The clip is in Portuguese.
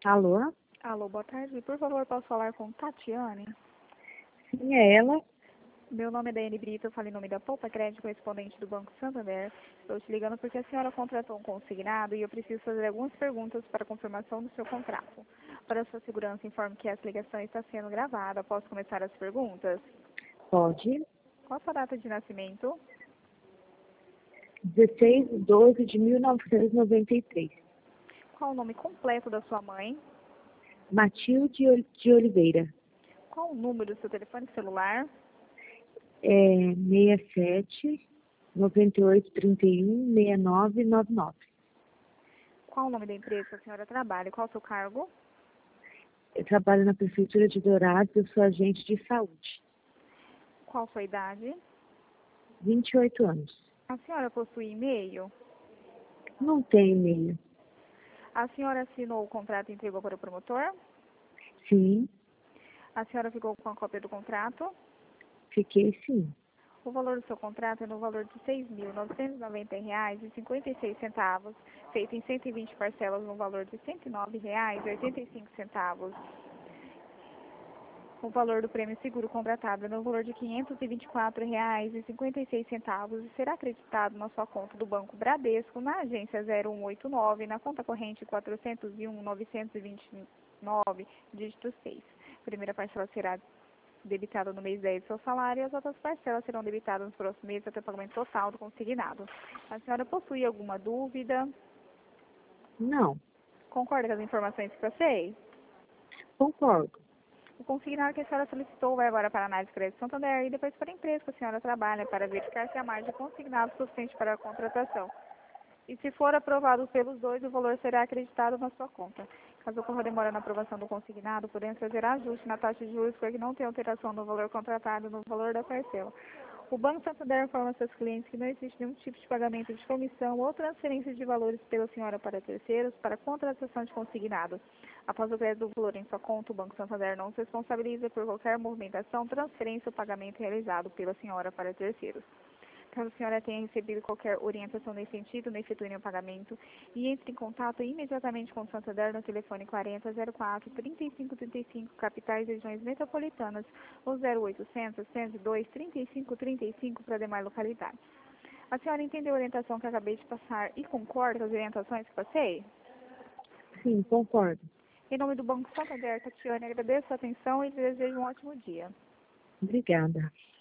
Alô? Alô, boa tarde. Por favor, posso falar com Tatiane? Sim, é ela. Meu nome é Daiane Brito, eu falo em nome da Poupa Crédito, correspondente do Banco Santander. Estou te ligando porque a senhora contratou um consignado e eu preciso fazer algumas perguntas para confirmação do seu contrato. Para sua segurança, informe que essa ligação está sendo gravada. Posso começar as perguntas? Pode. Qual a sua data de nascimento? 16/12/1993. Qual o nome completo da sua mãe? Matilde de Oliveira. Qual o número do seu telefone celular? 67 98 31 6999. Qual o nome da empresa que a senhora trabalha? Qual o seu cargo? Eu trabalho na Prefeitura de Dourados, eu sou agente de saúde. Qual a sua idade? 28 anos. A senhora possui e-mail? Não tenho e-mail. A senhora assinou o contrato e entregou para o promotor? Sim, A senhora ficou com a cópia do contrato? fiquei sim. O valor do seu contrato é no valor de R$ 6.990,56, feito em 120 parcelas no valor de R$ 109,85. O valor do prêmio seguro contratado é no valor de R$ 524,56 e será acreditado na sua conta do Banco Bradesco, na agência 0189, na conta corrente 401.929, dígito 6. A primeira parcela será debitada no mês 10 do seu salário e as outras parcelas serão debitadas nos próximos meses até o pagamento total do consignado. A senhora possui alguma dúvida? Não, Concorda com as informações que passei? concordo. O consignado que a senhora solicitou vai agora para a análise de crédito Santander e depois para a empresa que a senhora trabalha para verificar se a margem consignada é suficiente para a contratação. E se for aprovado pelos dois, o valor será acreditado na sua conta. Caso ocorra demora na aprovação do consignado, podemos fazer ajuste na taxa de juros para que não tenha alteração no valor contratado e no valor da parcela. O Banco Santander informa aos seus clientes que não existe nenhum tipo de pagamento de comissão ou transferência de valores pela senhora para terceiros para contratação de consignado. Após o crédito do valor em sua conta, o Banco Santander não se responsabiliza por qualquer movimentação, transferência ou pagamento realizado pela senhora para terceiros. Caso a senhora tenha recebido qualquer orientação nesse sentido, não efetue nenhum pagamento e entre em contato imediatamente com o Santander no telefone 4004-3535, capitais e regiões metropolitanas, ou 0800-102-3535 para demais localidades. A senhora entendeu a orientação que acabei de passar e concorda com as orientações que passei? Sim, concordo. Em nome do Banco Santander, Tatiane, agradeço a atenção e desejo um ótimo dia. Obrigada.